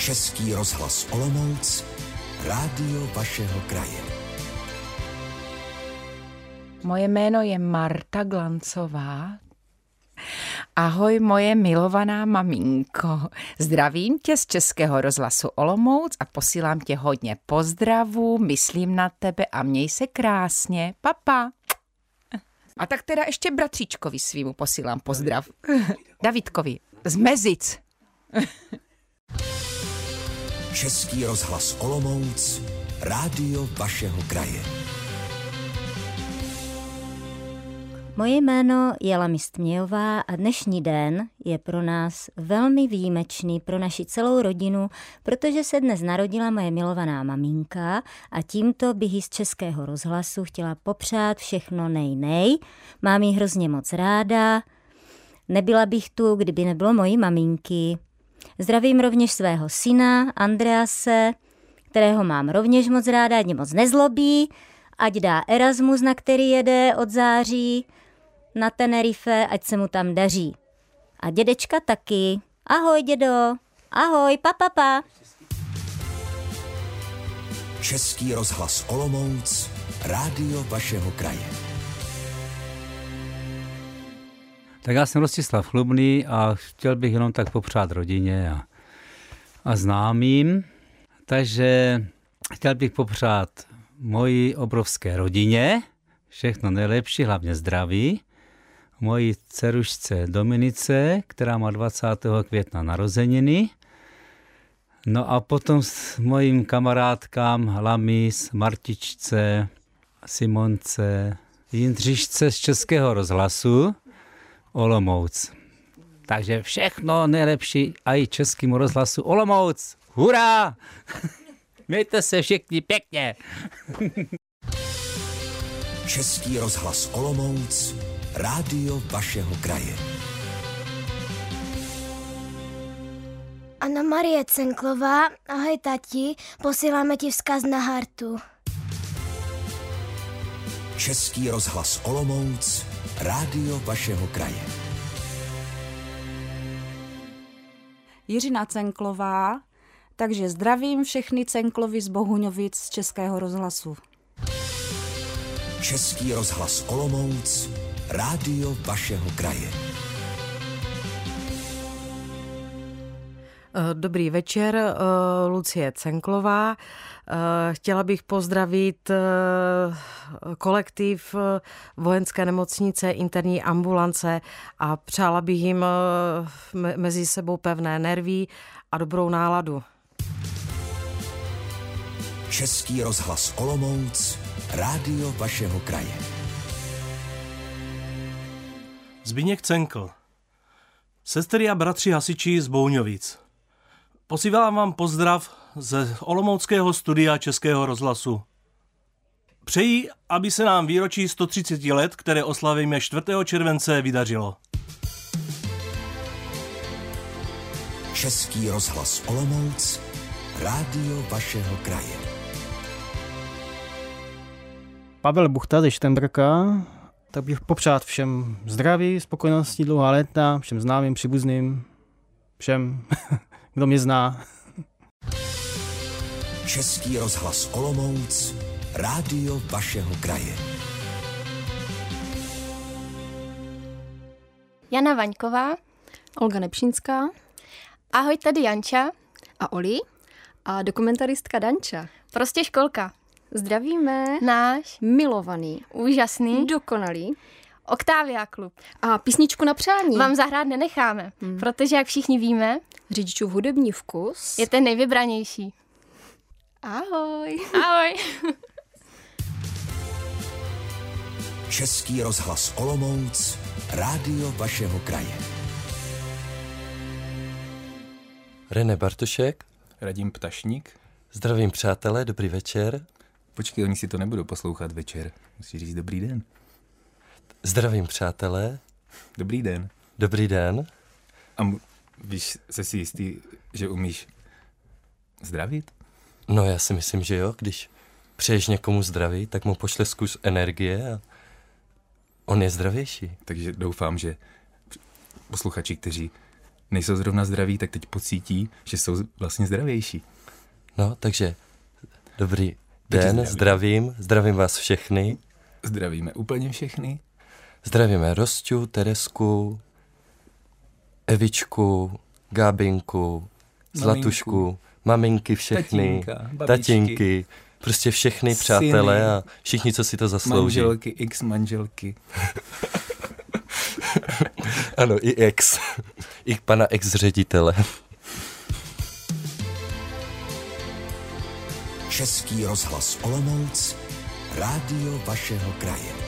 Český rozhlas Olomouc, rádio vašeho kraje. Moje jméno je Marta Glancová. Ahoj, moje milovaná maminko. Zdravím tě z Českého rozhlasu Olomouc a posílám tě hodně pozdravů, myslím na tebe a měj se krásně. Papa. A tak teda ještě bratříčkovi svýmu posílám pozdrav. Davidkovi z Mezic. Český rozhlas Olomouc, rádio vašeho kraje. Moje jméno je Lami Stmějová a dnešní den je pro nás velmi výjimečný, pro naši celou rodinu, protože se dnes narodila moje milovaná maminka a tímto bych jí z Českého rozhlasu chtěla popřát všechno nej. Mám jí hrozně moc ráda, nebyla bych tu, kdyby nebylo mojí maminky. Zdravím rovněž svého syna Andrease, kterého mám rovněž moc ráda, ať mě moc nezlobí, ať dá Erasmus, na který jede od září na Tenerife, ať se mu tam daří. A dědečka taky. Ahoj, dědo. Ahoj, pa. Český rozhlas Olomouc, rádio vašeho kraje. Tak já jsem Rostislav Chlubný a chtěl bych jenom tak popřát rodině a známým. Takže chtěl bych popřát mojí obrovské rodině všechno nejlepší, hlavně zdraví. Mojí dcerušce Dominice, která má 20. května narozeniny. No a potom s mojím kamarádkám Lamis, Martičce, Simonce, Jindřišce z Českého rozhlasu Olomouc. Takže všechno nejlepší a i Českému rozhlasu Olomouc. Hurá! Mějte se všichni pěkně. Český rozhlas Olomouc, rádio vašeho kraje. Anna Marie Cenklová, ahoj tati, posíláme ti vzkaz na hartu. Český rozhlas Olomouc, rádio vašeho kraje. Jiřina Cenklová, takže zdravím všechny Cenklovy z Bohuňovic z Českého rozhlasu. Český rozhlas Olomouc, rádio vašeho kraje. Dobrý večer, Lucie Cenklová. Chtěla bych pozdravit kolektiv Vojenské nemocnice interní ambulance a přála bych jim mezi sebou pevné nerví a dobrou náladu. Český rozhlas Olomouc, rádio vašeho kraje. Zbyněk Cenkl. Sestry a bratři hasiči z Bouňovic. Posílám vám pozdrav ze olomouckého studia Českého rozhlasu. Přeji, aby se nám výročí 130 let, které oslavíme 4. července, vydařilo. Český rozhlas Olomouc, rádio vašeho kraje. Pavel Buchta ze Štembrka, tak bych popřát všem zdraví, spokojenosti, dlouhá léta, všem známým, příbuzným, všem, kdo mě zná. Český rozhlas Olomouc, rádio vašeho kraje. Jana Vaňková, Olga Nepšinská, ahoj tady Janča a Oli a dokumentaristka Danča. Prostě školka. Zdravíme Náš milovaný, úžasný, dokonalý Octavia klub. A písničku na přání vám zahrát nenecháme, protože jak všichni víme, řidičův hudební vkus je ten nejvybranější. Ahoj. Ahoj. Český rozhlas Olomouc, rádio vašeho kraje. René Bartošek. Radim Ptašník. Zdravím přátelé, dobrý večer. Počkej, oni si to nebudou poslouchat večer. Musí říct dobrý den. Zdravím přátelé. Dobrý den. Dobrý den. A víš, jsi si jistý, že umíš zdravit? No já si myslím, že jo. Když přeješ někomu zdraví, tak mu pošle kus energie a on je zdravější. Takže doufám, že posluchači, kteří nejsou zrovna zdraví, tak teď pocítí, že jsou vlastně zdravější. No, takže dobrý den, zdravím vás všechny. Zdravíme úplně všechny. Zdravíme Rosťu, Teresku, Evičku, Gábinku, Zlatušku, maminky všechny, tatínky, prostě všechny přátelé a všichni, co si to zaslouží. Manželky, ex-manželky. Ano, i ex. I pana ex-ředitele. Český rozhlas Olomouc, rádio vašeho kraje.